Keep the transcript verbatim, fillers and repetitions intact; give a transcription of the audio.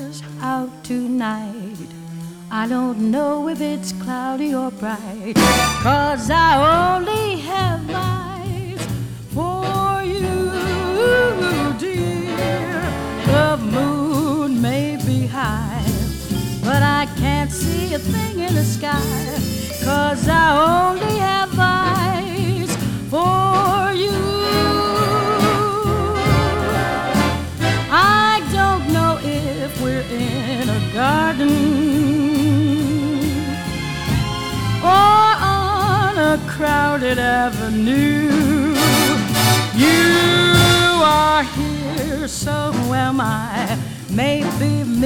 stars out tonight. I don't know if it's cloudy or bright, 'cause I only have eyes for you, dear. The moon may be high, but I can't see a thing in the sky, 'cause I only have eyes for you. I don't know if we're in a garden or on a crowded avenue. You are here, so am I. Maybe